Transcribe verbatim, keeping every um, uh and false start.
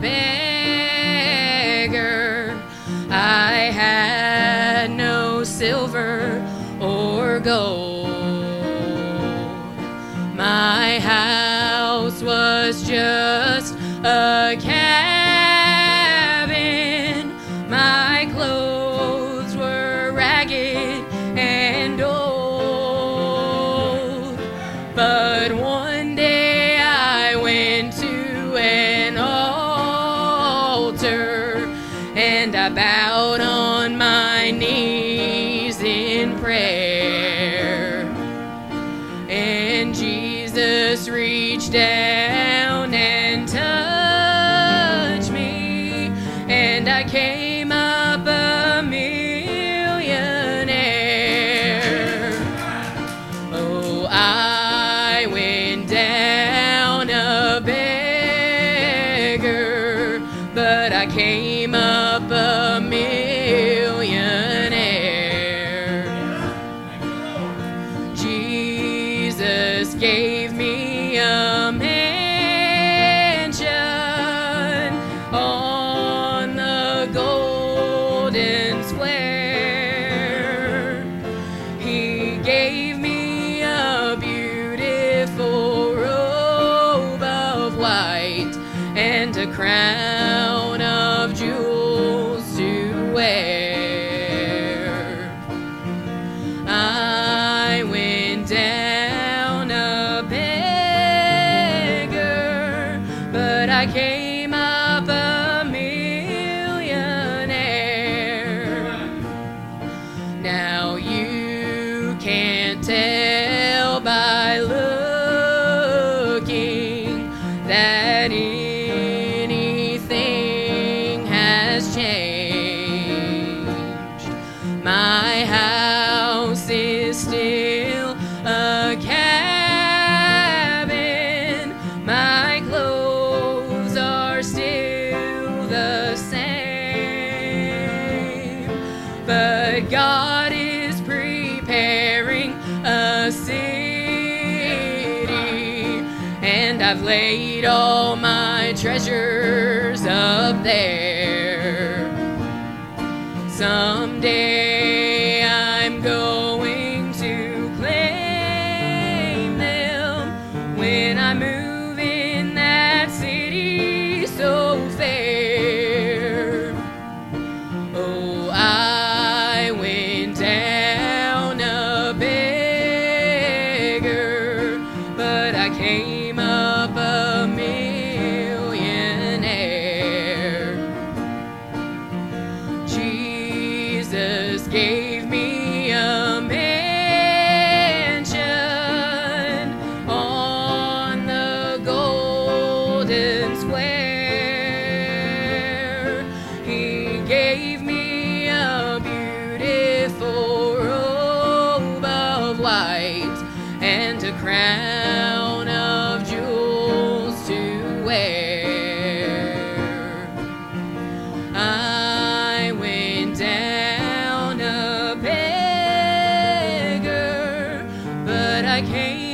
beggar. I had no silver or gold. My house was just a cabin. My clothes were ragged and old. But one day I went to an altar and I bowed on my knees in prayer. And Jesus reached down and touched me, and I came up a millionaire. Oh, I went down a beggar, but I came up a millionaire. Jesus gave me a mansion on the golden square. He gave me a beautiful robe of white and a crown of jewels to wear. I went down a beggar, but I came up a millionaire. Now you can't tell by looking that anything has changed. My house is still a cabin. My clothes are still the same. But God is preparing a city, and I've laid all my treasures up there. Someday I'm going to claim them when I move in that city so fair. Oh, I went down a beggar, but I came up a millionaire. Jesus gave me a mansion on the golden square. He gave me a beautiful robe of white and a crown of jewels to wear. I went down a beggar, but I came